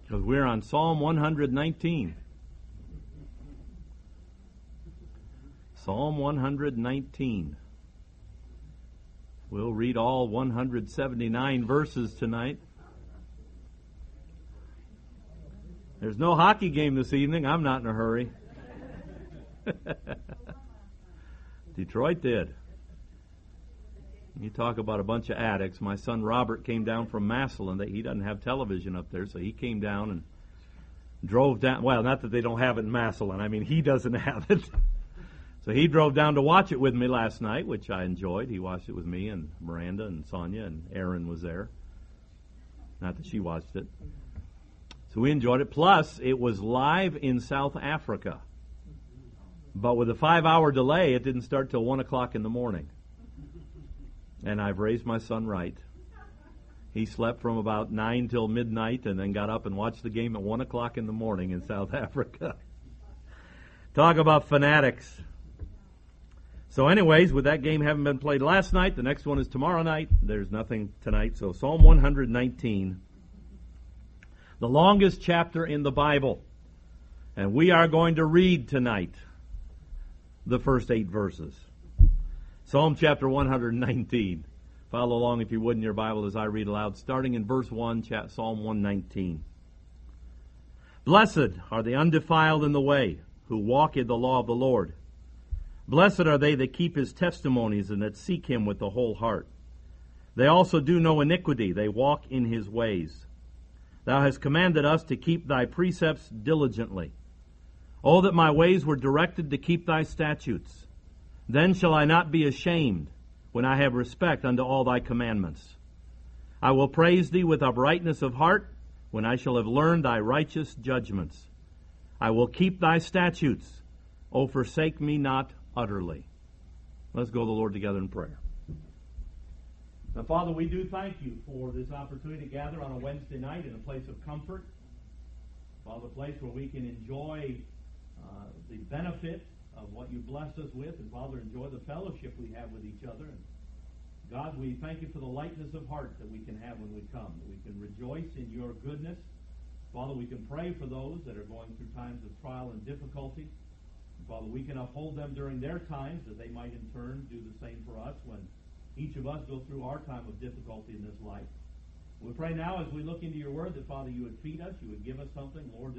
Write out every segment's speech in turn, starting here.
because we're on Psalm 119. Psalm 119. We'll read all 179 verses tonight. There's no hockey game this evening. I'm not in a hurry. Detroit did. You talk about a bunch of addicts. My son Robert came down from Massillon. He doesn't have television up there, so he came down and drove down. Well, not that they don't have it in Massillon. I mean, he doesn't have it. So he drove down to watch it with me last night, which I enjoyed. He watched it with me and Miranda and Sonia, and Erin was there. Not that she watched it. So we enjoyed it. Plus, it was live in South Africa. But with a 5-hour delay, it didn't start till 1 o'clock in the morning. And I've raised my son right. He slept from about 9 till midnight and then got up and watched the game at 1 o'clock in the morning in South Africa. Talk about fanatics. So anyways, with that game having been played last night, the next one is tomorrow night. There's nothing tonight. So Psalm 119, the longest chapter in the Bible. And we are going to read tonight the first 8 verses. Psalm chapter 119. Follow along if you would in your Bible as I read aloud, starting in verse 1, Psalm 119. Blessed are the undefiled in the way, who walk in the law of the Lord. Blessed are they that keep his testimonies and that seek him with the whole heart. They also do no iniquity, they walk in his ways. Thou hast commanded us to keep thy precepts diligently. Oh, that my ways were directed to keep thy statutes. Then shall I not be ashamed when I have respect unto all thy commandments. I will praise thee with uprightness of heart when I shall have learned thy righteous judgments. I will keep thy statutes. O forsake me not utterly. Let's go to the Lord together in prayer. Now, Father, we do thank you for this opportunity to gather on a Wednesday night in a place of comfort. Father, a place where we can enjoy the benefit of what you blessed us with, and Father, enjoy the fellowship we have with each other. And God, we thank you for the lightness of heart that we can have when we come, that we can rejoice in your goodness. Father, we can pray for those that are going through times of trial and difficulty. And Father, we can uphold them during their times, that they might in turn do the same for us when each of us go through our time of difficulty in this life. We pray now as we look into your word that, Father, you would feed us, you would give us something. Lord,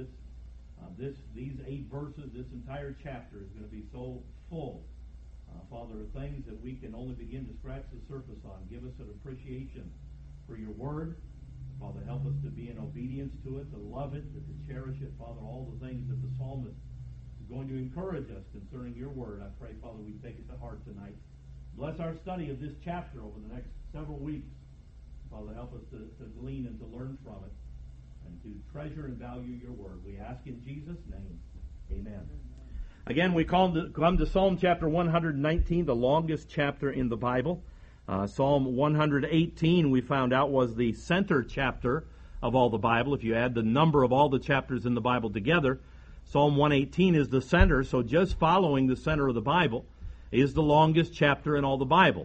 these 8 verses, this entire chapter is going to be so full, Father, of things that we can only begin to scratch the surface on. Give us an appreciation for your word. Father, help us to be in obedience to it, to love it, to cherish it. Father, all the things that the psalmist is going to encourage us concerning your word. I pray, Father, we take it to heart tonight. Bless our study of this chapter over the next several weeks. Father, help us to glean and to learn from it, and to treasure and value your word. We ask in Jesus' name. Amen. Again, we come to Psalm chapter 119, the longest chapter in the Bible. Psalm 118, we found out, was the center chapter of all the Bible. If you add the number of all the chapters in the Bible together, Psalm 118 is the center. So just following the center of the Bible is the longest chapter in all the Bible.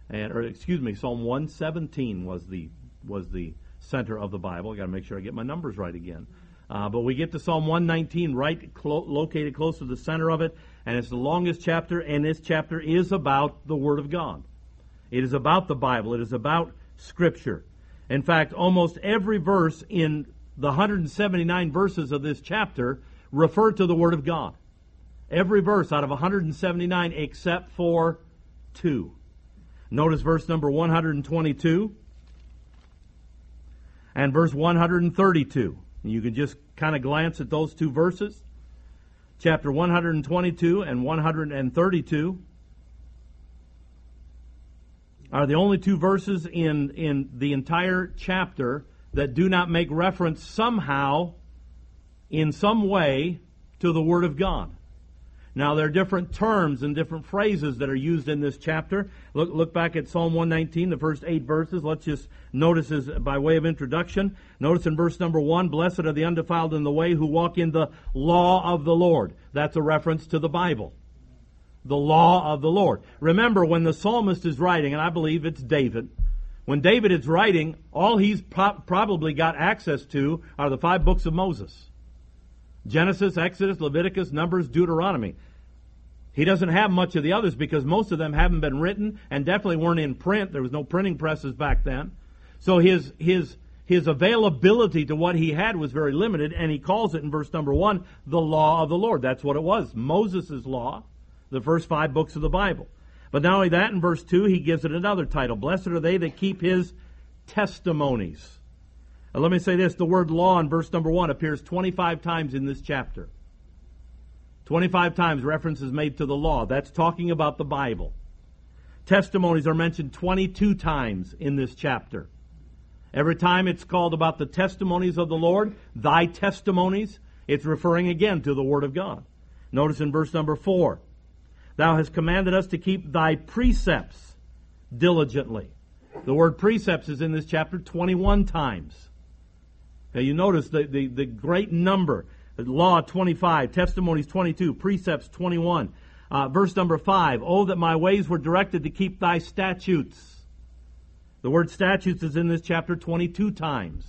Psalm 117 was the center of the Bible. I've got to make sure I get my numbers right again. But we get to Psalm 119, located close to the center of it, and it's the longest chapter, and this chapter is about the Word of God. It is about the Bible. It is about Scripture. In fact, almost every verse in the 179 verses of this chapter refer to the Word of God. Every verse out of 179 except for 2. Notice verse number 122 and verse 132. You can just kind of glance at those 2 verses. Chapter 122 and 132 are the only 2 verses in the entire chapter that do not make reference somehow, in some way, to the Word of God. Now, there are different terms and different phrases that are used in this chapter. Look back at Psalm 119, the first 8 verses. Let's just notice as by way of introduction. Notice in verse number 1, blessed are the undefiled in the way who walk in the law of the Lord. That's a reference to the Bible. The law of the Lord. Remember, when the psalmist is writing, and I believe it's David, When David is writing, all he's probably got access to are the 5 books of Moses. Genesis, Exodus, Leviticus, Numbers, Deuteronomy. He doesn't have much of the others because most of them haven't been written and definitely weren't in print. There was no printing presses back then. So his availability to what he had was very limited, and he calls it in verse number 1, the law of the Lord. That's what it was. Moses' law, the first 5 books of the Bible. But not only that, in verse 2, he gives it another title. Blessed are they that keep his testimonies. Now, let me say this. The word law in verse number 1 appears 25 times in this chapter. 25 times reference is made to the law. That's talking about the Bible. Testimonies are mentioned 22 times in this chapter. Every time it's called about the testimonies of the Lord, thy testimonies, it's referring again to the Word of God. Notice in verse number 4, thou hast commanded us to keep thy precepts diligently. The word precepts is in this chapter 21 times. Now you notice the great number. Law 25, testimonies 22, precepts 21. Verse number 5, oh, that my ways were directed to keep thy statutes. The word statutes is in this chapter 22 times.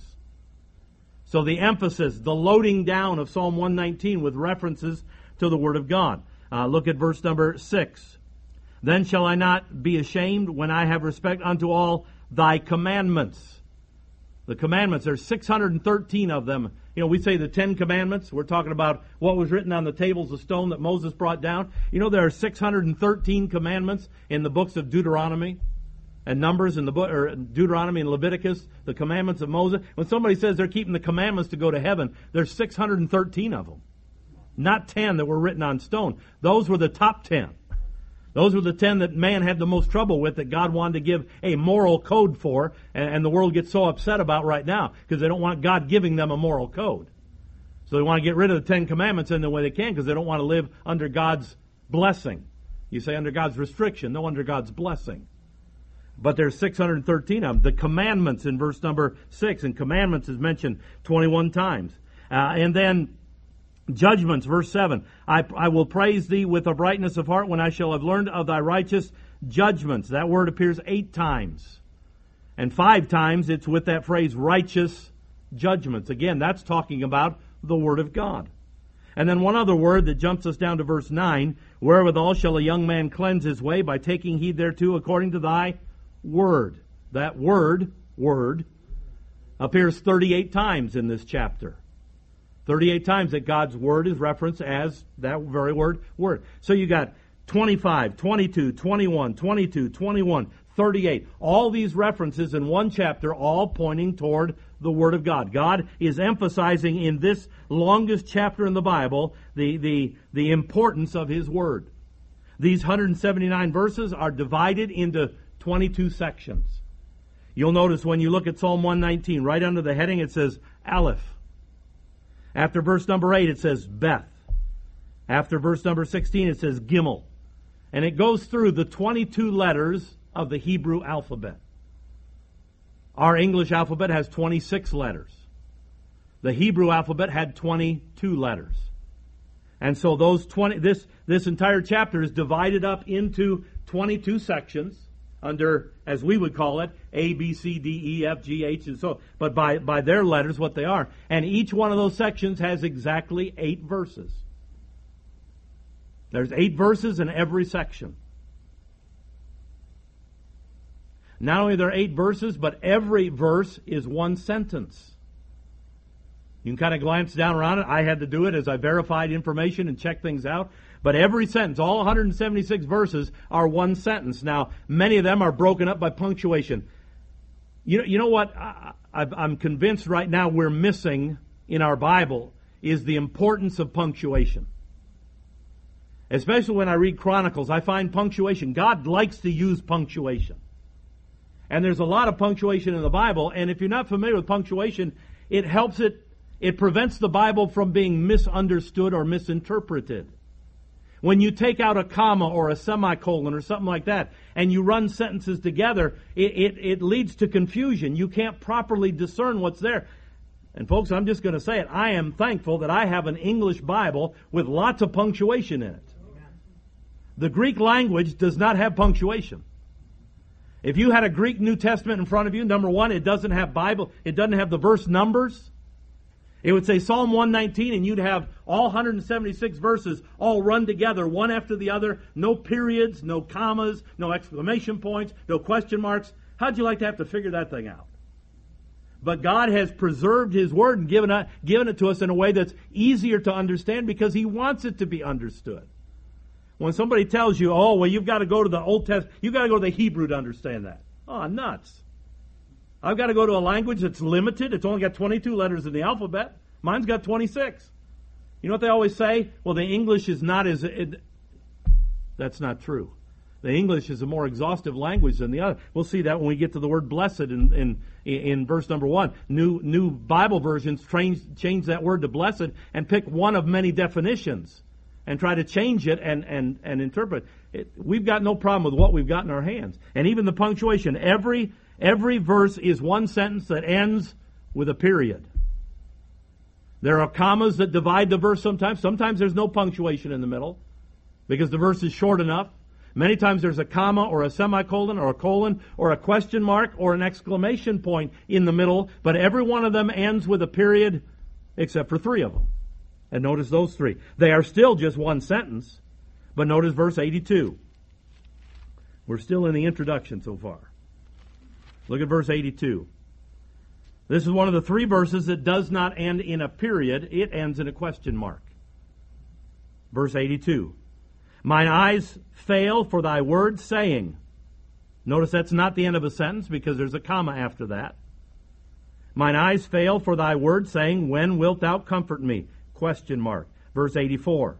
So the emphasis, the loading down of Psalm 119 with references to the Word of God. Look at verse number 6. Then shall I not be ashamed when I have respect unto all thy commandments. The commandments, there's 613 of them. You know, we say the 10 commandments. We're talking about what was written on the tables of stone that Moses brought down. You know, there are 613 commandments in the books of Deuteronomy and Numbers in the book, or Deuteronomy and Leviticus, the commandments of Moses. When somebody says they're keeping the commandments to go to heaven, there's 613 of them. Not 10 that were written on stone. Those were the top 10. Those were the 10 that man had the most trouble with, that God wanted to give a moral code for, and the world gets so upset about right now because they don't want God giving them a moral code. So they want to get rid of the 10 commandments in the way they can because they don't want to live under God's blessing. You say under God's restriction, no, under God's blessing. But there's 613 of them. The commandments in verse number 6, and commandments is mentioned 21 times. And then judgments, verse 7. I will praise thee with a brightness of heart when I shall have learned of thy righteous judgments. That word appears 8 times. And 5 times it's with that phrase, righteous judgments. Again, that's talking about the Word of God. And then one other word that jumps us down to verse 9. Wherewithal shall a young man cleanse his way? By taking heed thereto according to thy word. That word, appears 38 times in this chapter. 38 times that God's Word is referenced as that very word. So you got 25, 22, 21, 22, 21, 38. All these references in one chapter, all pointing toward the Word of God. God is emphasizing in this longest chapter in the Bible the importance of His Word. These 179 verses are divided into 22 sections. You'll notice when you look at Psalm 119, right under the heading it says Aleph. After verse number 8 it says Beth. After verse number 16 it says Gimel. And it goes through the 22 letters of the Hebrew alphabet. Our English alphabet has 26 letters. The Hebrew alphabet had 22 letters. And so this entire chapter is divided up into 22 sections under, as we would call it, A, B, C, D, E, F, G, H, and so, but by their letters, what they are. And each one of those sections has exactly 8 verses. There's 8 verses in every section. Not only are there 8 verses, but every verse is one sentence. You can kind of glance down around it. I had to do it as I verified information and checked things out. But every sentence, all 176 verses, are one sentence. Now, many of them are broken up by punctuation. You know what I'm convinced right now we're missing in our Bible is the importance of punctuation. Especially when I read Chronicles, I find punctuation. God likes to use punctuation. And there's a lot of punctuation in the Bible, and if you're not familiar with punctuation, it prevents the Bible from being misunderstood or misinterpreted. When you take out a comma or a semicolon or something like that, and you run sentences together, it leads to confusion. You can't properly discern what's there. And folks, I'm just going to say it. I am thankful that I have an English Bible with lots of punctuation in it. The Greek language does not have punctuation. If you had a Greek New Testament in front of you, number one, it doesn't have Bible, it doesn't have the verse numbers. It would say Psalm 119, and you'd have all 176 verses all run together, one after the other. No periods, no commas, no exclamation points, no question marks. How'd you like to have to figure that thing out? But God has preserved His Word and given it to us in a way that's easier to understand because He wants it to be understood. When somebody tells you, oh, well, you've got to go to the Old Testament, you've got to go to the Hebrew to understand that. Oh, nuts. I've got to go to a language that's limited. It's only got 22 letters in the alphabet. Mine's got 26. You know what they always say? Well, the English is not as... That's not true. The English is a more exhaustive language than the other. We'll see that when we get to the word blessed in verse number 1. New Bible versions change that word to blessed and pick one of many definitions and try to change it and interpret it. We've got no problem with what we've got in our hands. And even the punctuation. Every verse is one sentence that ends with a period. There are commas that divide the verse sometimes. Sometimes there's no punctuation in the middle because the verse is short enough. Many times there's a comma or a semicolon or a colon or a question mark or an exclamation point in the middle, but every one of them ends with a period except for 3 of them. And notice those 3. They are still just one sentence, but notice verse 82. We're still in the introduction so far. Look at verse 82. This is one of the 3 verses that does not end in a period. It ends in a question mark. Verse 82. Mine eyes fail for thy word, saying. Notice that's not the end of a sentence because there's a comma after that. Mine eyes fail for thy word, saying, when wilt thou comfort me? Question mark. Verse 84.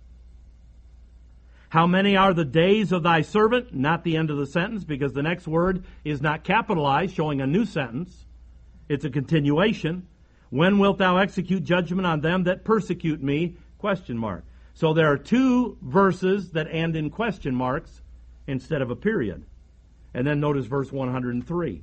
How many are the days of thy servant? Not the end of the sentence because the next word is not capitalized, showing a new sentence. It's a continuation. When wilt thou execute judgment on them that persecute me? Question mark. So there are 2 verses that end in question marks instead of a period. And then notice verse 103.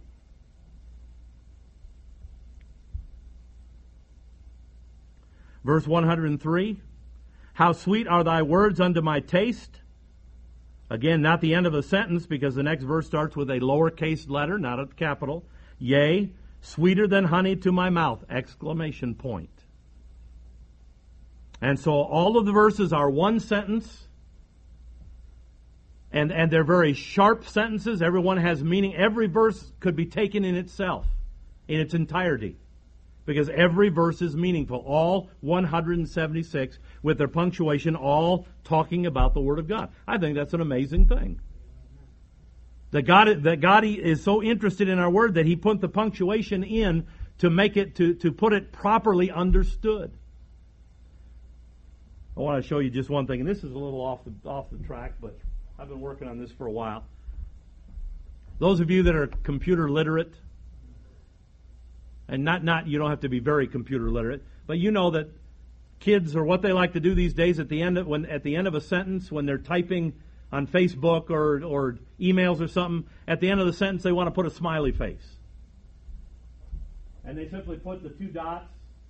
Verse 103. How sweet are thy words unto my taste. Again, not the end of a sentence because the next verse starts with a lowercase letter, not a capital. Yea, sweeter than honey to my mouth! Exclamation point. And so all of the verses are one sentence, and they're very sharp sentences. Every one has meaning. Every verse could be taken in itself, in its entirety, because every verse is meaningful. All 176 with their punctuation, all talking about the Word of God. I think that's an amazing thing. That God is so interested in our Word that He put the punctuation in to make it, to put it properly understood. I want to show you just one thing, and this is a little off the track, but I've been working on this for a while. Those of you that are computer literate, and not you don't have to be very computer literate, but you know that kids are what they like to do these days at the end of a sentence when they're typing on Facebook or emails or something, at the end of the sentence they want to put a smiley face. And they simply put the 2 dots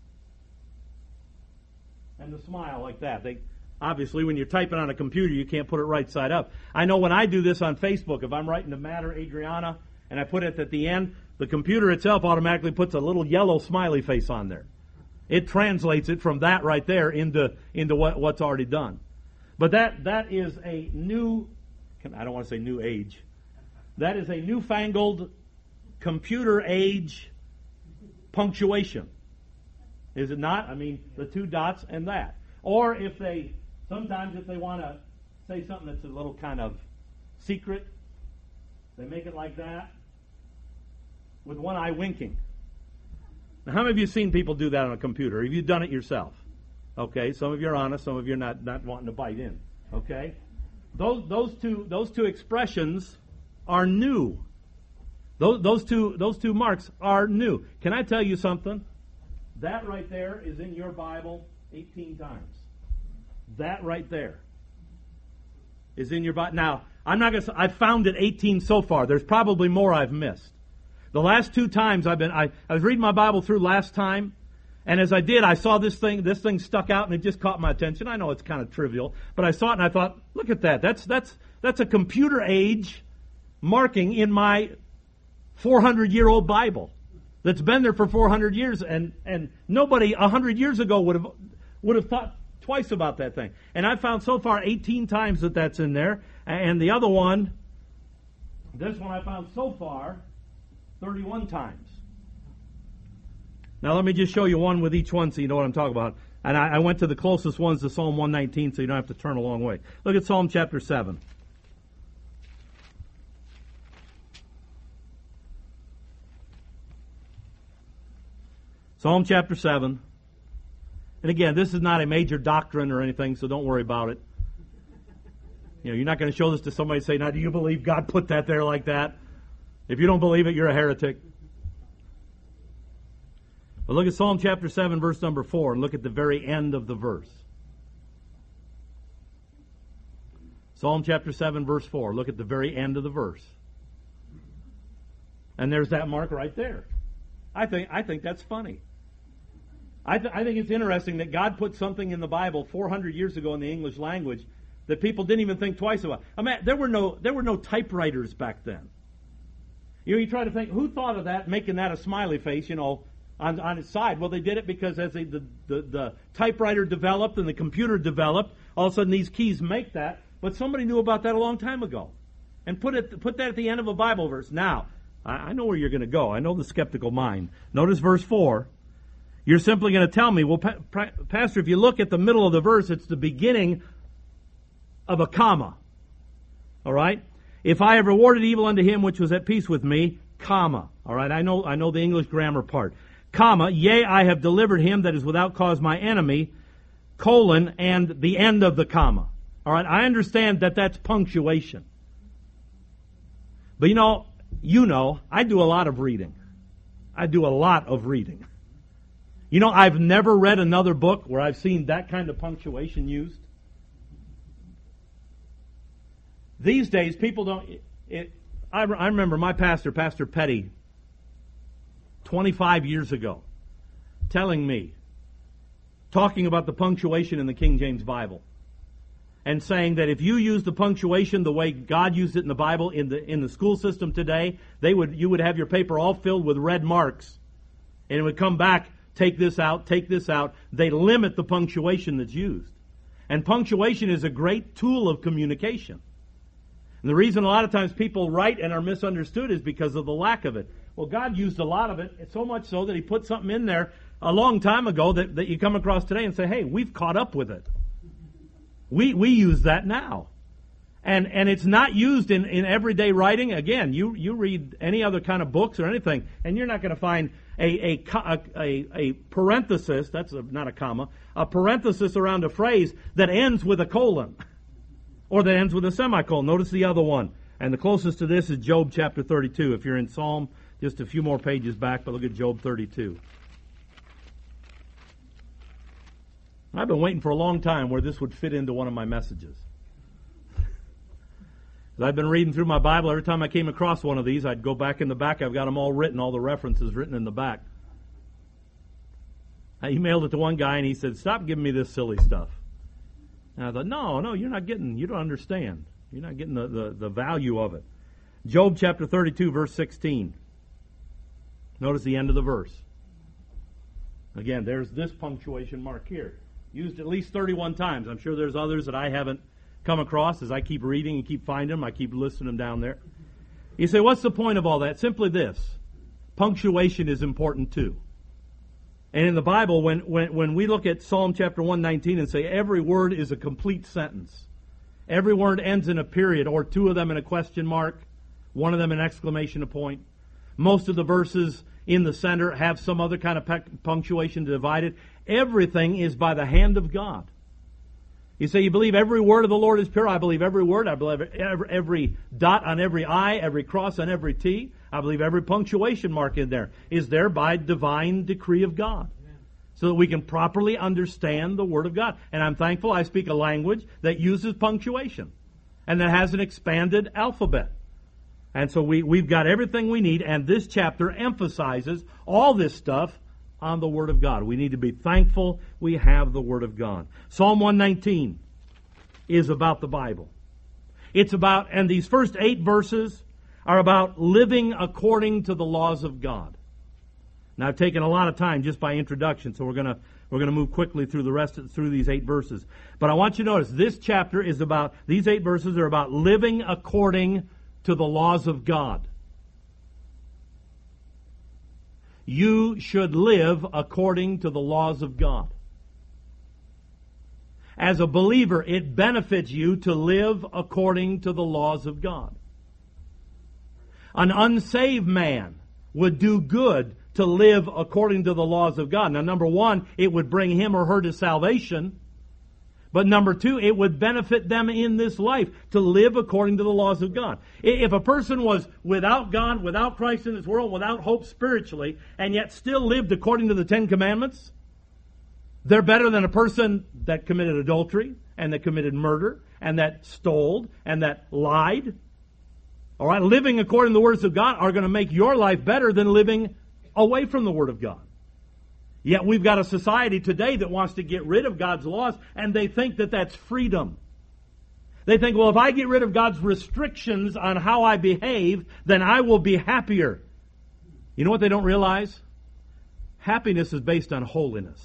and the smile like that. Obviously, when you're typing on a computer, you can't put it right side up. I know when I do this on Facebook, if I'm writing to Matt or Adriana, and I put it at the end, the computer itself automatically puts a little yellow smiley face on there. It translates it from that right there into what's already done. But that is a new, I don't want to say new age, that is a newfangled computer age punctuation. Is it not? I mean, the 2 dots and that. Or sometimes if they want to say something that's a little kind of secret, they make it like that with one eye winking. Now, how many of you seen people do that on a computer? Have you done it yourself? Okay, some of you are honest, some of you are not wanting to bite in. Okay? Those two expressions are new. Those two marks are new. Can I tell you something? That right there is in your Bible 18 times. That right there is in your Bible. Now, I'm not going to say, I've found it 18 so far. There's probably more I've missed. The last 2 times I was reading my Bible through last time, and as I did, I saw this thing stuck out, and it just caught my attention. I know it's kind of trivial, but I saw it and I thought, look at that. That's a computer age marking in my 400-year-old Bible that's been there for 400 years, and nobody 100 years ago would have thought twice about that thing. And I've found so far 18 times that that's in there, and the other one, this one I found so far 31 times. Now let me just show you one with each one so you know what I'm talking about. And I went to the closest ones to Psalm 119 so you don't have to turn a long way. Look at Psalm chapter 7. Psalm chapter 7. And again, this is not a major doctrine or anything, so don't worry about it. You know, you're not going to show this to somebody and say, now do you believe God put that there like that? If you don't believe it, you're a heretic. But look at Psalm chapter 7, verse number 4, and look at the very end of the verse. Psalm chapter 7, verse 4. Look at the very end of the verse. And there's that mark right there. I think that's funny. I think it's interesting that God put something in the Bible 400 years ago in the English language that people didn't even think twice about. I mean, there were no typewriters back then. You know, you try to think, who thought of that, making that a smiley face, you know, on its side? Well, they did it because as the typewriter developed and the computer developed, all of a sudden these keys make that. But somebody knew about that a long time ago and put that at the end of a Bible verse. Now, I know where you're going to go. I know the skeptical mind. Notice verse 4. You're simply going to tell me, well, Pastor, if you look at the middle of the verse, it's the beginning of a comma. All right? If I have rewarded evil unto him which was at peace with me, comma. All right? I know the English grammar part. Comma, yea, I have delivered him that is without cause my enemy, colon, and the end of the comma. All right? I understand that that's punctuation. But you know, I do a lot of reading. You know, I've never read another book where I've seen that kind of punctuation used. These days, people don't... I remember my pastor, Pastor Petty, 25 years ago, telling me, talking about the punctuation in the King James Bible, and saying that if you use the punctuation the way God used it in the Bible in the school system today, you would have your paper all filled with red marks, and it would come back, take this out, take this out. They limit the punctuation that's used. And punctuation is a great tool of communication. And the reason a lot of times people write and are misunderstood is because of the lack of it. Well, God used a lot of it, so much so that He put something in there a long time ago that you come across today and say, hey, we've caught up with it. We use that now. And it's not used in everyday writing. Again, you read any other kind of books or anything, and you're not going to find a parenthesis, not a comma, a parenthesis around a phrase that ends with a colon or that ends with a semicolon. Notice the other one. And the closest to this is Job chapter 32. If you're in Psalm, just a few more pages back, but look at Job 32. I've been waiting for a long time where this would fit into one of my messages. I've been reading through my Bible. Every time I came across one of these, I'd go back in the back. I've got them all written, all the references written in the back. I emailed it to one guy, and he said, stop giving me this silly stuff. And I thought, no, you don't understand. You're not getting the value of it. Job chapter 32, verse 16. Notice the end of the verse. Again, there's this punctuation mark here. Used at least 31 times. I'm sure there's others that I haven't come across as I keep reading and keep finding them. I keep listing them down there. You say, what's the point of all that? Simply this. Punctuation is important too. And in the Bible, when we look at Psalm chapter 119 and say every word is a complete sentence, every word ends in a period or two of them in a question mark, one of them an exclamation point. Most of the verses in the center have some other kind of punctuation to divide it. Everything is by the hand of God. You say you believe every word of the Lord is pure. I believe every word. I believe every dot on every I, every cross on every T. I believe every punctuation mark in there is there by divine decree of God. Amen. So that we can properly understand the Word of God. And I'm thankful I speak a language that uses punctuation and that has an expanded alphabet. And so we've got everything we need, and this chapter emphasizes all this stuff on the Word of God. We need to be thankful we have the Word of God. Psalm 119 is about the Bible. It's about, and these first 8 verses are about living according to the laws of God. Now, I've taken a lot of time just by introduction, so we're going to move quickly through through these 8 verses. But I want you to notice this chapter is about, these 8 verses are about living according to the laws of God. You should live according to the laws of God. As a believer, it benefits you to live according to the laws of God. An unsaved man would do good to live according to the laws of God. Now, number one, it would bring him or her to salvation. But number two, it would benefit them in this life to live according to the laws of God. If a person was without God, without Christ in this world, without hope spiritually, and yet still lived according to the 10 Commandments, they're better than a person that committed adultery, and that committed murder, and that stole, and that lied. All right, living according to the words of God are going to make your life better than living away from the Word of God. Yet we've got a society today that wants to get rid of God's laws, and they think that that's freedom. They think, well, if I get rid of God's restrictions on how I behave, then I will be happier. You know what they don't realize? Happiness is based on holiness.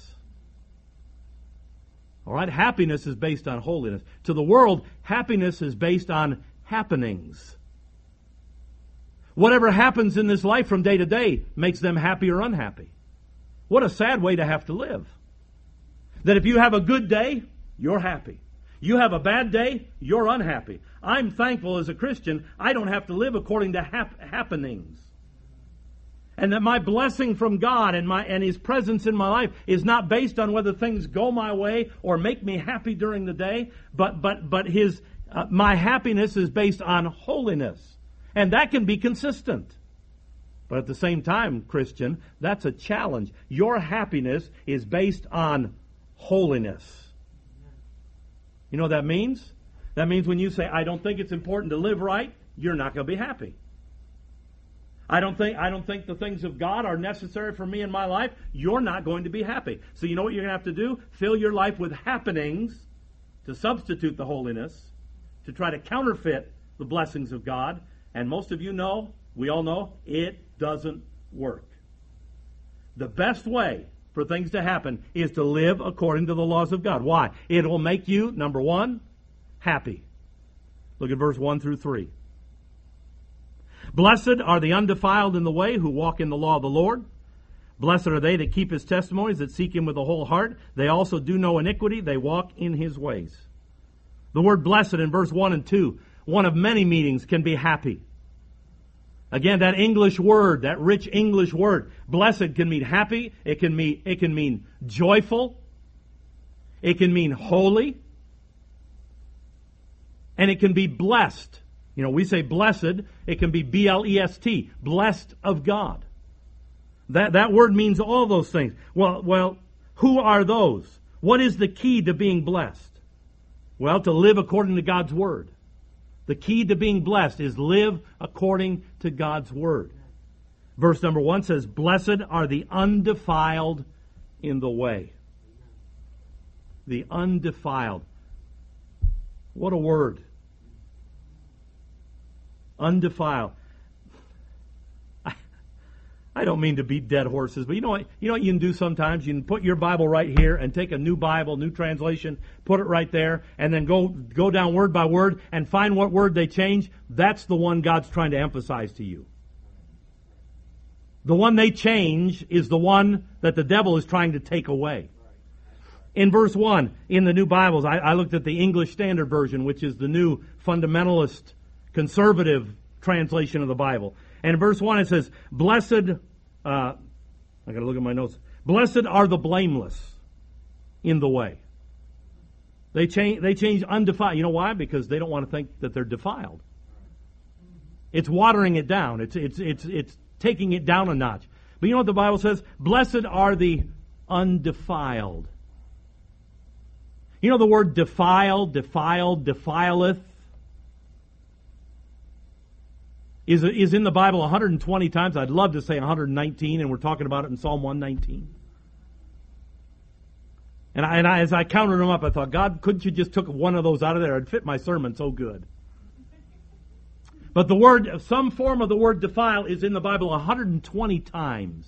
All right? Happiness is based on holiness. To the world, happiness is based on happenings. Whatever happens in this life from day to day makes them happy or unhappy. What a sad way to have to live. That if you have a good day, you're happy. You have a bad day, you're unhappy. I'm thankful as a Christian I don't have to live according to happenings. And that my blessing from God and His presence in my life is not based on whether things go my way or make me happy during the day, but my happiness is based on holiness. And that can be consistent. But at the same time, Christian, that's a challenge. Your happiness is based on holiness. You know what that means? That means when you say, I don't think it's important to live right, you're not going to be happy. I don't think the things of God are necessary for me in my life, you're not going to be happy. So you know what you're going to have to do? Fill your life with happenings to substitute the holiness, to try to counterfeit the blessings of God. And most of you know, we all know, it doesn't work. The best way for things to happen is to live according to the laws of God. Why? It will make you, number one, happy. Look at verse 1 through 3. Blessed are the undefiled in the way who walk in the law of the Lord. Blessed are they that keep His testimonies, that seek Him with a whole heart. They also do no iniquity. They walk in His ways. The word blessed in verse 1 and 2, one of many meanings, can be happy. Again, that English word, that rich English word, blessed, can mean happy. It can mean joyful. It can mean holy. And it can be blessed. You know, we say blessed. It can be B-L-E-S-T, blessed of God. That word means all those things. Well, who are those? What is the key to being blessed? Well, to live according to God's Word. The key to being blessed is live according to God's Word. Verse number 1 says, blessed are the undefiled in the way. The undefiled. What a word. Undefiled. I don't mean to beat dead horses, but you know what you can do sometimes? You can put your Bible right here and take a new Bible, new translation, put it right there, and then go down word by word and find what word they change. That's the one God's trying to emphasize to you. The one they change is the one that the devil is trying to take away. In verse 1, in the new Bibles, I looked at the English Standard Version, which is the new fundamentalist, conservative translation of the Bible. And in verse 1 it says, blessed, I got to look at my notes. Blessed are the blameless in the way. They change undefiled. You know why? Because they don't want to think that they're defiled. It's watering it down. It's taking it down a notch. But you know what the Bible says? Blessed are the undefiled. You know the word defiled, defileth, is in the Bible 120 times. I'd love to say 119, and we're talking about it in Psalm 119. And as I counted them up, I thought, God, couldn't you just took one of those out of there? It'd fit my sermon so good. But the word, some form of the word defile is in the Bible 120 times.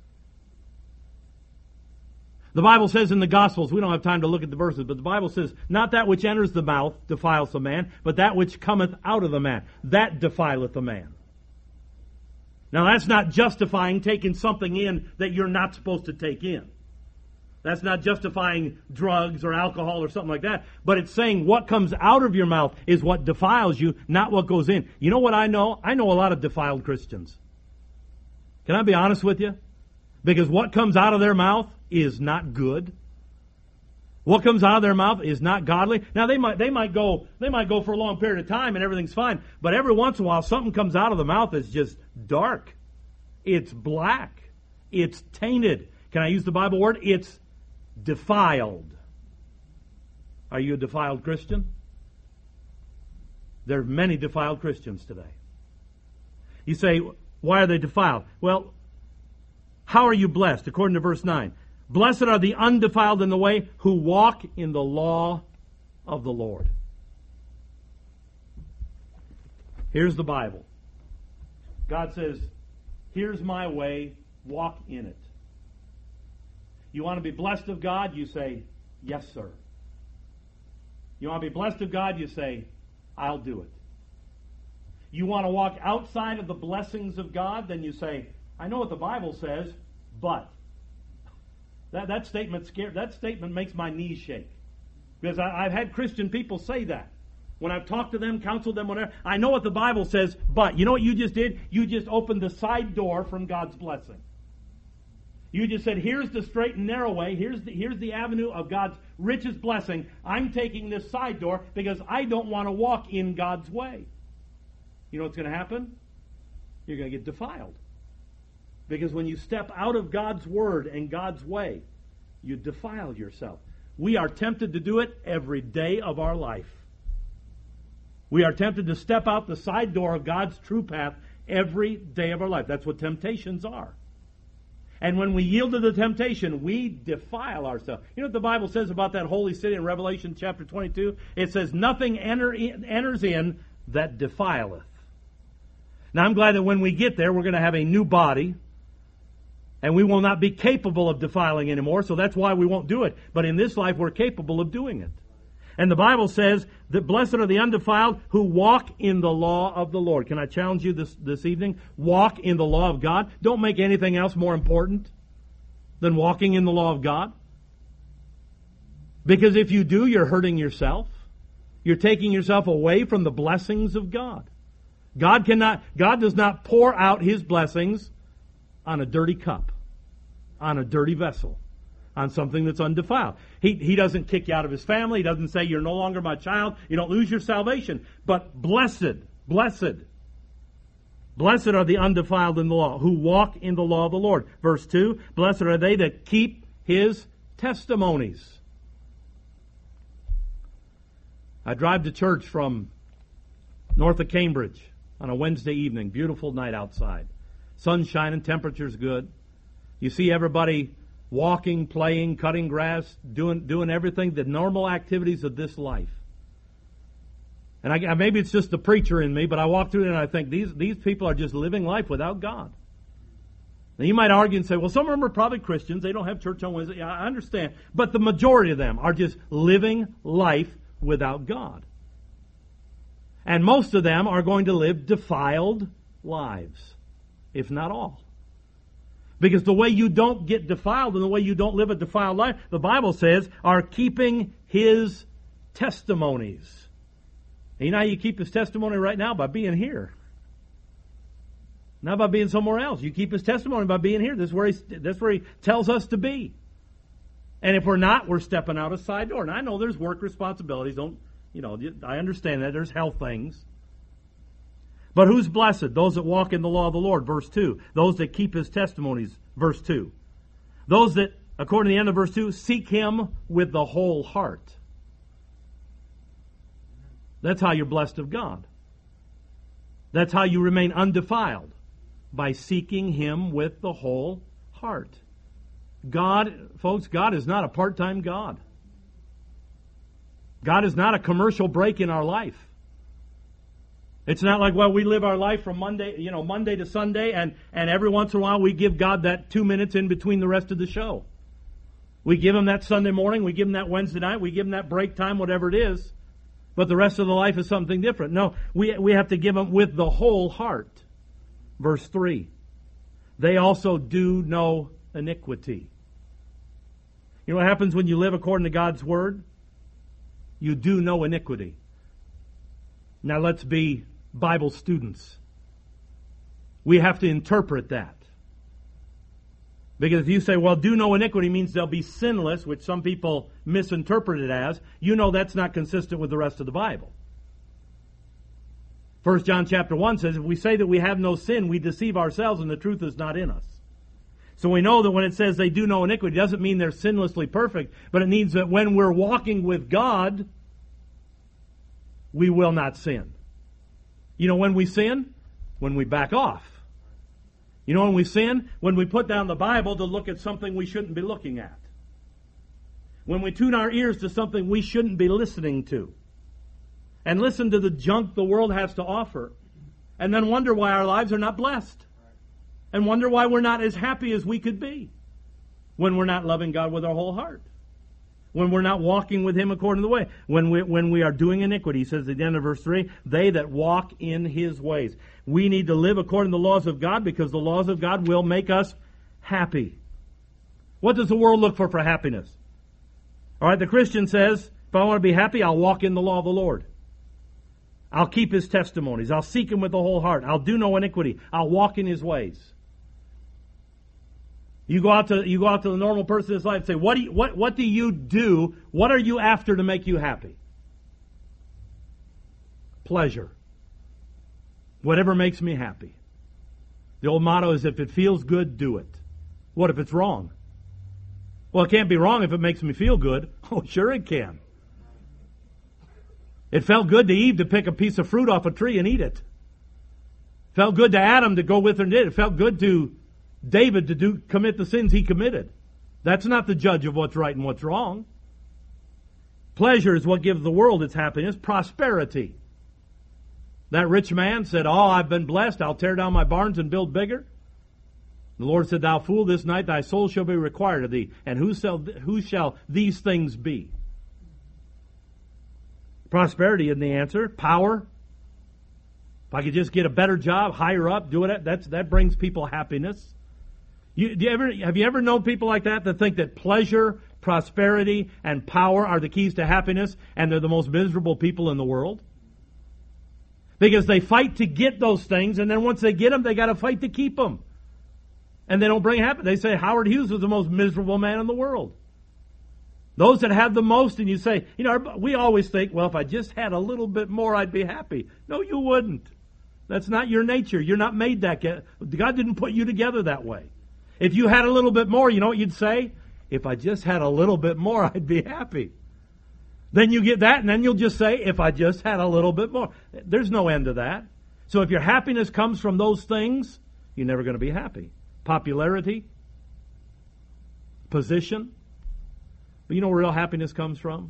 The Bible says in the Gospels, we don't have time to look at the verses, but the Bible says, not that which enters the mouth defiles a man, but that which cometh out of the man, that defileth a man. Now that's not justifying taking something in that you're not supposed to take in. That's not justifying drugs or alcohol or something like that. But it's saying what comes out of your mouth is what defiles you, not what goes in. You know what I know? I know a lot of defiled Christians. Can I be honest with you? Because what comes out of their mouth is not good. What comes out of their mouth is not godly. Now they might go for a long period of time and everything's fine. But every once in a while something comes out of the mouth that's just dark. It's black. It's tainted. Can I use the Bible word? It's defiled. Are you a defiled Christian? There are many defiled Christians today. You say, why are they defiled? Well, how are you blessed? According to verse 9. Blessed are the undefiled in the way who walk in the law of the Lord. Here's the Bible. God says, here's my way, walk in it. You want to be blessed of God? You say, yes, sir. You want to be blessed of God? You say, I'll do it. You want to walk outside of the blessings of God? Then you say, I know what the Bible says, but. That statement makes my knees shake. Because I've had Christian people say that. When I've talked to them, counseled them, whatever, I know what the Bible says, but you know what you just did? You just opened the side door from God's blessing. You just said, here's the straight and narrow way, here's the avenue of God's richest blessing. I'm taking this side door because I don't want to walk in God's way. You know what's going to happen? You're going to get defiled. Because when you step out of God's word and God's way, you defile yourself. We are tempted to do it every day of our life. We are tempted to step out the side door of God's true path every day of our life. That's what temptations are. And when we yield to the temptation, we defile ourselves. You know what the Bible says about that holy city in Revelation chapter 22? It says, nothing enters in that defileth. Now I'm glad that when we get there, we're going to have a new body. And we will not be capable of defiling anymore, so that's why we won't do it. But in this life, we're capable of doing it. And the Bible says that blessed are the undefiled who walk in the law of the Lord. Can I challenge you this evening? Walk in the law of God. Don't make anything else more important than walking in the law of God. Because if you do, you're hurting yourself. You're taking yourself away from the blessings of God. God does not pour out His blessings on a dirty cup, on a dirty vessel, on something that's undefiled. He doesn't kick you out of His family. He doesn't say, you're no longer my child. You don't lose your salvation. But blessed are the undefiled in the law, who walk in the law of the Lord. Verse 2, blessed are they that keep His testimonies. I drive to church from north of Cambridge on a Wednesday evening. Beautiful night outside. Sun shining, temperature's good. You see everybody walking, playing, cutting grass, doing everything, the normal activities of this life. And maybe it's just the preacher in me, but I walk through there and I think these people are just living life without God. Now you might argue and say, well, some of them are probably Christians. They don't have church on Wednesday. Yeah, I understand. But the majority of them are just living life without God. And most of them are going to live defiled lives, if not all. Because the way you don't get defiled and the way you don't live a defiled life, the Bible says, are keeping His testimonies. And you know how you keep His testimony right now? By being here. Not by being somewhere else. You keep His testimony by being here. That's where He tells us to be. And if we're not, we're stepping out a side door. And I know there's work responsibilities. I understand that. There's health things. But who's blessed? Those that walk in the law of the Lord, verse 2. Those that keep His testimonies, verse 2. Those that, according to the end of verse 2, seek Him with the whole heart. That's how you're blessed of God. That's how you remain undefiled, by seeking Him with the whole heart. God, folks, God is not a part-time God. God is not a commercial break in our life. It's not like, well, we live our life from Monday to Sunday, and every once in a while we give God that 2 minutes in between the rest of the show. We give Him that Sunday morning, we give Him that Wednesday night, we give Him that break time, whatever it is. But the rest of the life is something different. No, we have to give Him with the whole heart. Verse 3. They also do no iniquity. You know what happens when you live according to God's Word? You do no iniquity. Now let's be Bible students. We have to interpret that. Because if you say, well, do no iniquity means they'll be sinless, which some people misinterpret it as, you know that's not consistent with the rest of the Bible. 1 John chapter 1 says, if we say that we have no sin, we deceive ourselves and the truth is not in us. So we know that when it says they do no iniquity, it doesn't mean they're sinlessly perfect, but it means that when we're walking with God, we will not sin. You know when we sin? When we back off. You know when we sin? When we put down the Bible to look at something we shouldn't be looking at. When we tune our ears to something we shouldn't be listening to. And listen to the junk the world has to offer. And then wonder why our lives are not blessed. And wonder why we're not as happy as we could be. When we're not loving God with our whole heart. When we're not walking with Him according to the way. When we are doing iniquity, he says at the end of verse 3, they that walk in His ways. We need to live according to the laws of God because the laws of God will make us happy. What does the world look for happiness? All right, the Christian says, if I want to be happy, I'll walk in the law of the Lord. I'll keep His testimonies. I'll seek Him with the whole heart. I'll do no iniquity. I'll walk in His ways. You go out to the normal person in his life and say, what do you do? What are you after to make you happy? Pleasure. Whatever makes me happy. The old motto is, if it feels good, do it. What if it's wrong? Well, it can't be wrong if it makes me feel good. Oh, sure it can. It felt good to Eve to pick a piece of fruit off a tree and eat it. It felt good to Adam to go with her and did it. It felt good to David to commit the sins he committed. That's not the judge of what's right and what's wrong. Pleasure is what gives the world its happiness. Prosperity. That rich man said, I've been blessed. I'll tear down my barns and build bigger. The Lord said, thou fool, this night thy soul shall be required of thee. And who shall these things be? Prosperity isn't the answer. Power. If I could just get a better job, higher up, do it. That brings people happiness. Have you ever known people like that think that pleasure, prosperity, and power are the keys to happiness, and they're the most miserable people in the world? Because they fight to get those things, and then once they get them, they got to fight to keep them. And they don't bring happiness. They say Howard Hughes was the most miserable man in the world. Those that have the most, and you say, we always think, well, if I just had a little bit more, I'd be happy. No, you wouldn't. That's not your nature. You're not made that. God didn't put you together that way. If you had a little bit more, you know what you'd say? If I just had a little bit more, I'd be happy. Then you get that, and then you'll just say, if I just had a little bit more. There's no end to that. So if your happiness comes from those things, you're never going to be happy. Popularity, position. But you know where real happiness comes from?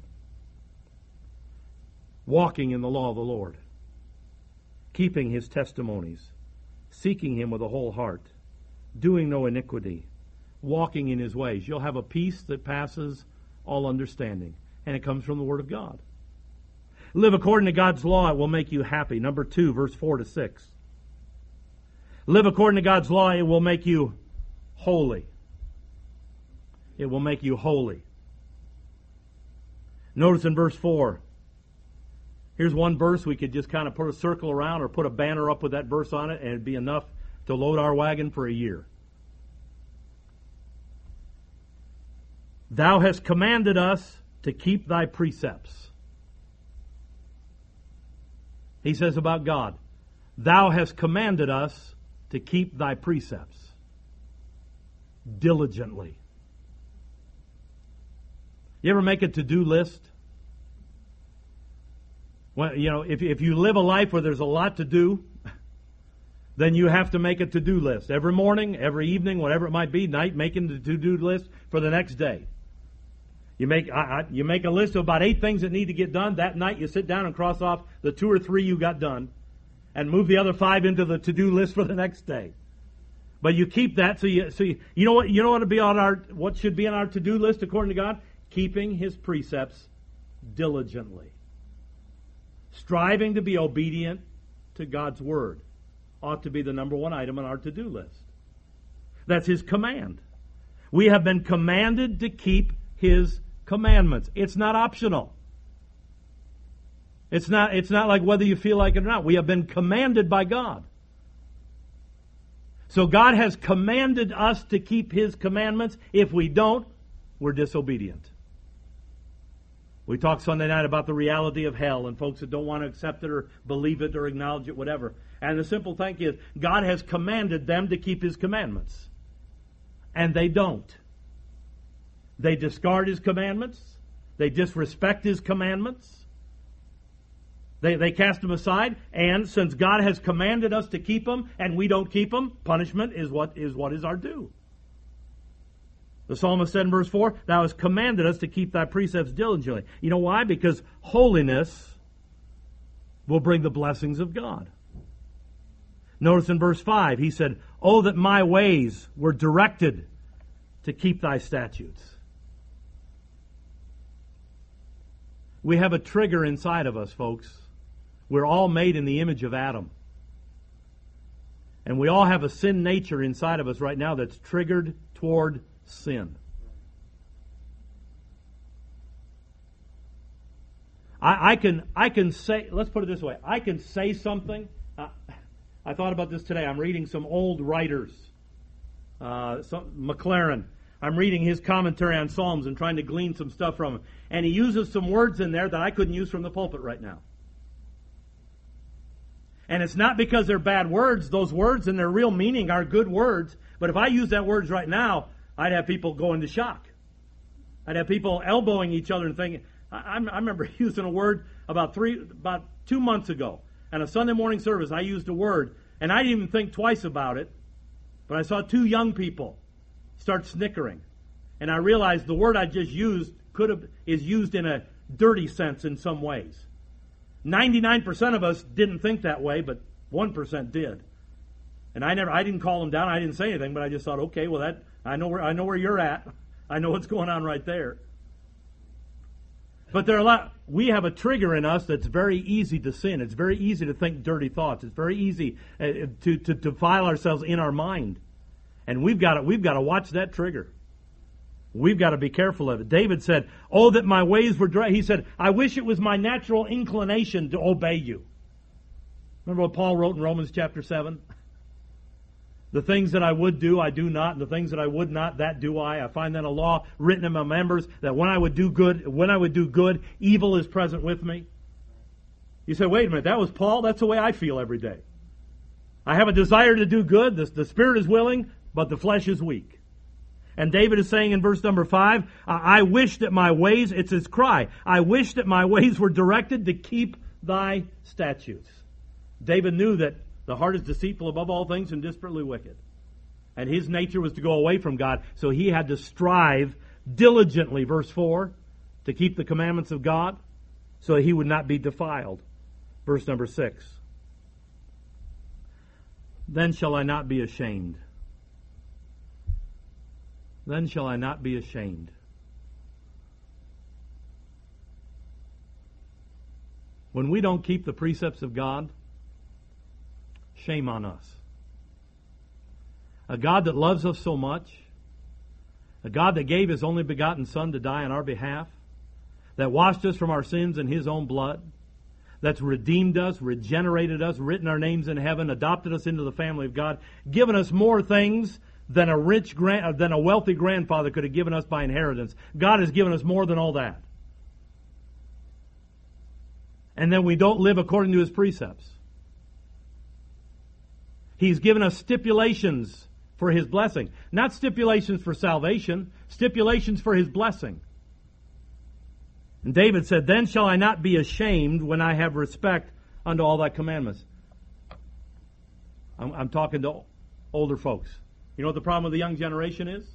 Walking in the law of the Lord. Keeping His testimonies. Seeking Him with a whole heart. Doing no iniquity. Walking in His ways. You'll have a peace that passes all understanding. And it comes from the Word of God. Live according to God's law. It will make you happy. Number 2, verse 4 to 6. Live according to God's law. It will make you holy. It will make you holy. Notice in verse 4. Here's one verse we could just kind of put a circle around or put a banner up with that verse on it, and it'd be enough to load our wagon for a year. Thou hast commanded us to keep thy precepts. He says about God, thou hast commanded us to keep thy precepts diligently. You ever make a to-do list? Well, if you live a life where there's a lot to do, then you have to make a to-do list. Every morning, every evening, whatever it might be, night, making the to-do list for the next day. You make a list of about 8 things that need to get done. That night you sit down and cross off the 2 or 3 you got done. and move the other 5 into the to-do list for the next day. But you keep that, so you know what should be on our to-do list according to God? Keeping His precepts diligently. Striving to be obedient to God's Word ought to be the number one item on our to-do list. That's His command. We have been commanded to keep His commandments. It's not optional. It's not like whether you feel like it or not. We have been commanded by God. So God has commanded us to keep His commandments. If we don't, we're disobedient. We talked Sunday night about the reality of hell and folks that don't want to accept it or believe it or acknowledge it, whatever. And the simple thing is, God has commanded them to keep His commandments. And they don't. They discard His commandments. They disrespect His commandments. They cast them aside. And since God has commanded us to keep them and we don't keep them, punishment is what is our due. The psalmist said in verse 4, Thou hast commanded us to keep Thy precepts diligently. You know why? Because holiness will bring the blessings of God. Notice in verse 5, he said, Oh, that my ways were directed to keep Thy statutes. We have a trigger inside of us, folks. We're all made in the image of Adam. And we all have a sin nature inside of us right now that's triggered toward sin. I can say, let's put it this way, I can say something. I thought about this today. I'm reading some old writers. McLaren. I'm reading his commentary on Psalms and trying to glean some stuff from him. And he uses some words in there that I couldn't use from the pulpit right now. And it's not because they're bad words. Those words and their real meaning are good words. But if I use that words right now, I'd have people go into shock. I'd have people elbowing each other and thinking. I remember using a word about 2 months ago. On a Sunday morning service, I used a word. And I didn't even think twice about it. But I saw 2 young people start snickering. And I realized the word I just used is used in a dirty sense in some ways. 99% of us didn't think that way, but 1% did. And I didn't call them down. I didn't say anything, but I just thought, okay, well, I know where you're at. I know what's going on right there. But we have a trigger in us that's very easy to sin. It's very easy to think dirty thoughts. It's very easy to defile ourselves in our mind. And we've got to watch that trigger. We've got to be careful of it. David said, Oh, that my ways were dry. He said, I wish it was my natural inclination to obey you. Remember what Paul wrote in Romans chapter 7? The things that I would do, I do not. And the things that I would not, that do I. I find then a law written in my members that when I would do good, evil is present with me. You say, wait a minute, that was Paul? That's the way I feel every day. I have a desire to do good. The spirit is willing, but the flesh is weak. And David is saying in verse number 5, I wish that my ways, it's his cry, I wish that my ways were directed to keep Thy statutes. David knew that the heart is deceitful above all things and desperately wicked. And his nature was to go away from God, so he had to strive diligently, verse 4, to keep the commandments of God so that he would not be defiled. Verse number 6. Then shall I not be ashamed. Then shall I not be ashamed. When we don't keep the precepts of God, shame on us. A God that loves us so much, a God that gave His only begotten Son to die on our behalf, that washed us from our sins in His own blood, that's redeemed us, regenerated us, written our names in heaven, adopted us into the family of God, given us more things than a wealthy grandfather could have given us by inheritance. God has given us more than all that. And then we don't live according to His precepts. He's given us stipulations for His blessing. Not stipulations for salvation, stipulations for His blessing. And David said, Then shall I not be ashamed when I have respect unto all Thy commandments. I'm talking to older folks. You know what the problem with the young generation is?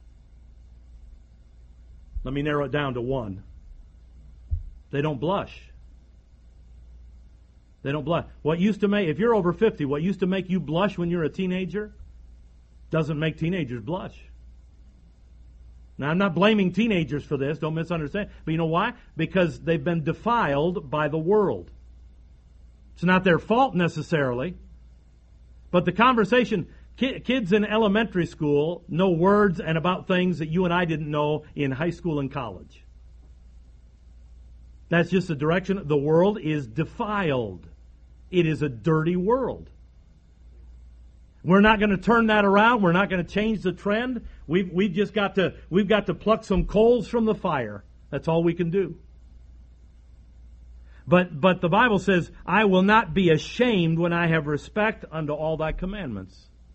Let me narrow it down to one. They don't blush. They don't blush. What used to make, if you're over 50, what used to make you blush when you're a teenager doesn't make teenagers blush. Now, I'm not blaming teenagers for this, don't misunderstand. But you know why? Because they've been defiled by the world. It's not their fault necessarily. But the conversation, kids in elementary school know words and about things that you and I didn't know in high school and college. That's just the direction. The world is defiled. It is a dirty world. We're not going to turn that around. We're not going to change the trend. We've got to pluck some coals from the fire. That's all we can do. But the Bible says, I will not be ashamed when I have respect unto all thy commandments.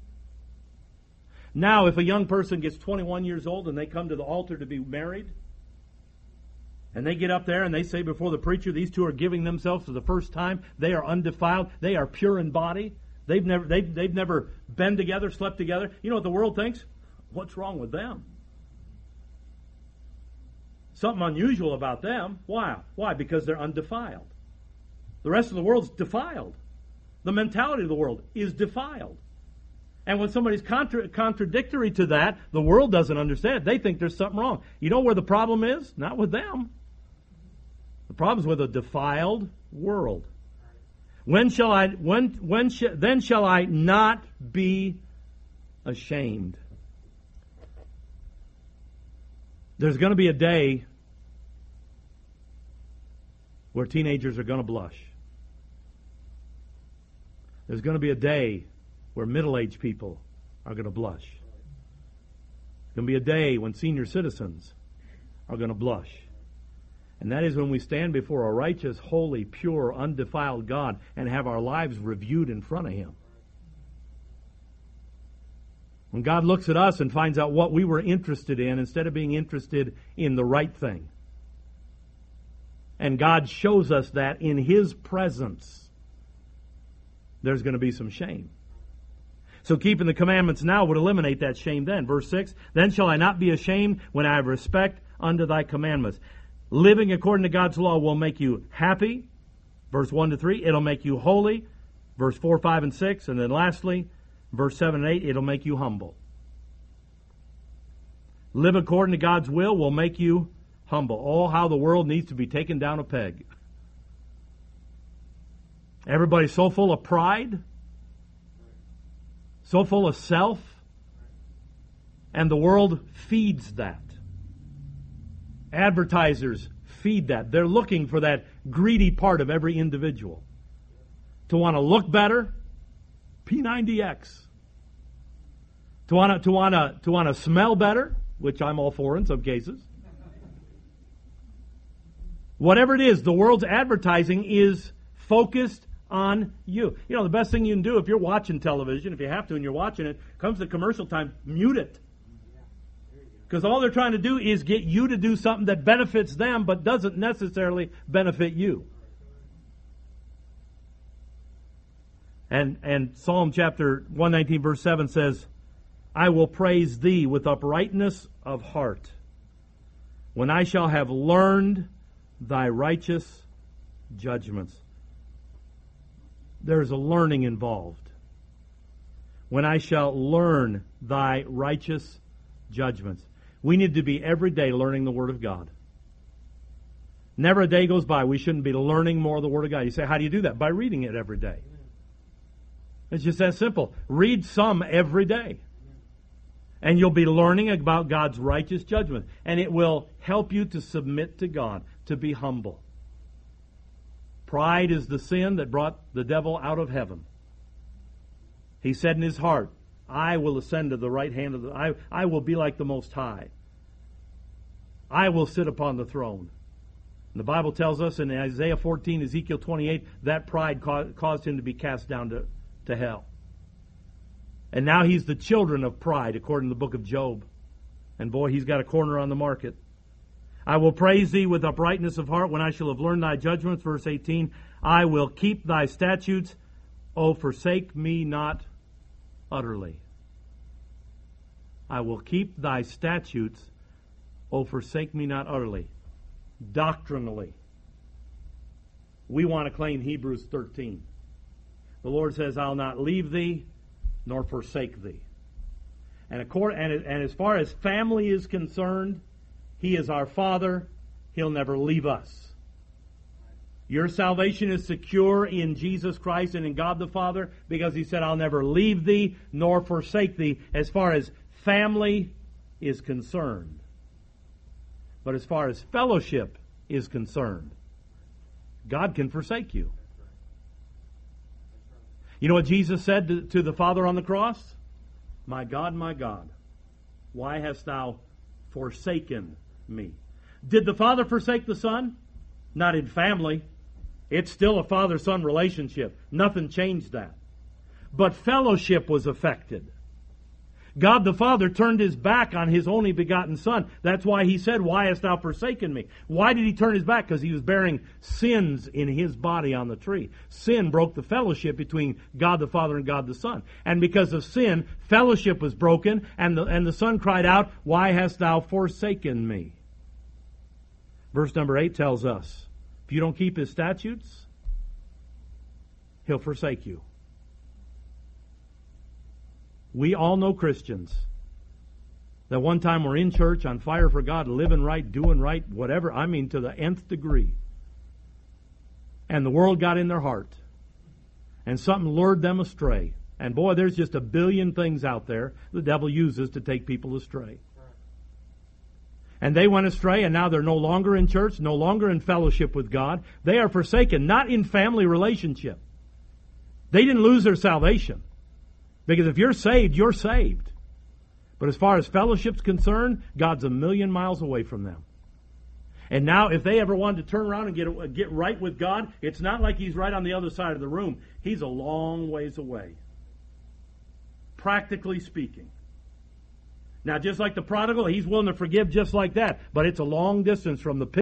Now, if a young person gets 21 years old and they come to the altar to be married, and they get up there and they say before the preacher, these two are giving themselves for the first time. They are undefiled. They are pure in body. They've never been together, slept together. You know what the world thinks? What's wrong with them? Something unusual about them. Why? Why? Because they're undefiled. The rest of the world's defiled. The mentality of the world is defiled. And when somebody's contradictory to that, the world doesn't understand. They think there's something wrong. You know where the problem is? Not with them. The problem is with a defiled world. Then shall I not be ashamed? There's going to be a day where teenagers are going to blush. There's going to be a day where middle-aged people are going to blush. There's going to be a day when senior citizens are going to blush. And that is when we stand before a righteous, holy, pure, undefiled God and have our lives reviewed in front of Him. When God looks at us and finds out what we were interested in instead of being interested in the right thing. And God shows us that in His presence, there's going to be some shame. So keeping the commandments now would eliminate that shame then. Verse 6, then shall I not be ashamed when I have respect unto thy commandments. Living according to God's law will make you happy. Verse 1 to 3, it'll make you holy. Verse 4, 5, and 6. And then lastly, verse 7 and 8, it'll make you humble. Live according to God's will make you humble. Oh, how the world needs to be taken down a peg. Everybody's so full of pride, so full of self, and the world feeds that. Advertisers feed that. They're looking for that greedy part of every individual. To want to look better, P90X. To want to smell better, which I'm all for in some cases. Whatever it is, the world's advertising is focused on you. You know, the best thing you can do if you're watching television, if you have to and you're watching it, comes to commercial time, mute it. Because all they're trying to do is get you to do something that benefits them but doesn't necessarily benefit you. And Psalm chapter 119 verse 7 says, I will praise thee with uprightness of heart, when I shall have learned thy righteous judgments. There's a learning involved. When I shall learn thy righteous judgments. We need to be every day learning the Word of God. Never a day goes by we shouldn't be learning more of the Word of God. You say, how do you do that? By reading it every day. It's just that simple. Read some every day. And you'll be learning about God's righteous judgment. And it will help you to submit to God, to be humble. Pride is the sin that brought the devil out of heaven. He said in his heart, I will ascend to the right hand of I will be like the Most High. I will sit upon the throne. And the Bible tells us in Isaiah 14, Ezekiel 28, that pride caused him to be cast down to hell. And now he's the children of pride, according to the book of Job. And boy, he's got a corner on the market. I will praise thee with uprightness of heart when I shall have learned thy judgments. Verse 18, I will keep thy statutes. O forsake me not utterly. I will keep thy statutes. O forsake me not utterly. Doctrinally. We want to claim Hebrews 13. The Lord says, I'll not leave thee nor forsake thee. And as far as family is concerned, He is our Father. He'll never leave us. Your salvation is secure in Jesus Christ and in God the Father because He said, I'll never leave thee nor forsake thee as far as family is concerned. But as far as fellowship is concerned, God can forsake you. You know what Jesus said to the Father on the cross? My God, why hast thou forsaken me? Did the Father forsake the Son? Not in family. It's still a father-son relationship. Nothing changed that. But fellowship was affected. God the Father turned His back on His only begotten Son. That's why He said, why hast thou forsaken me? Why did He turn His back? Because He was bearing sins in His body on the tree. Sin broke the fellowship between God the Father and God the Son. And because of sin, fellowship was broken, and the Son cried out, why hast thou forsaken me? Verse number 8 tells us, if you don't keep His statutes, He'll forsake you. We all know Christians that one time were in church, on fire for God, living right, doing right, whatever, I mean to the nth degree. And the world got in their heart. And something lured them astray. And boy, there's just a billion things out there the devil uses to take people astray. And they went astray, and now they're no longer in church, no longer in fellowship with God. They are forsaken, not in family relationship. They didn't lose their salvation. Because if you're saved, you're saved. But as far as fellowship's concerned, God's a million miles away from them. And now, if they ever wanted to turn around and get right with God, it's not like He's right on the other side of the room. He's a long ways away. Practically speaking. Now, just like the prodigal, He's willing to forgive just like that. But it's a long distance from the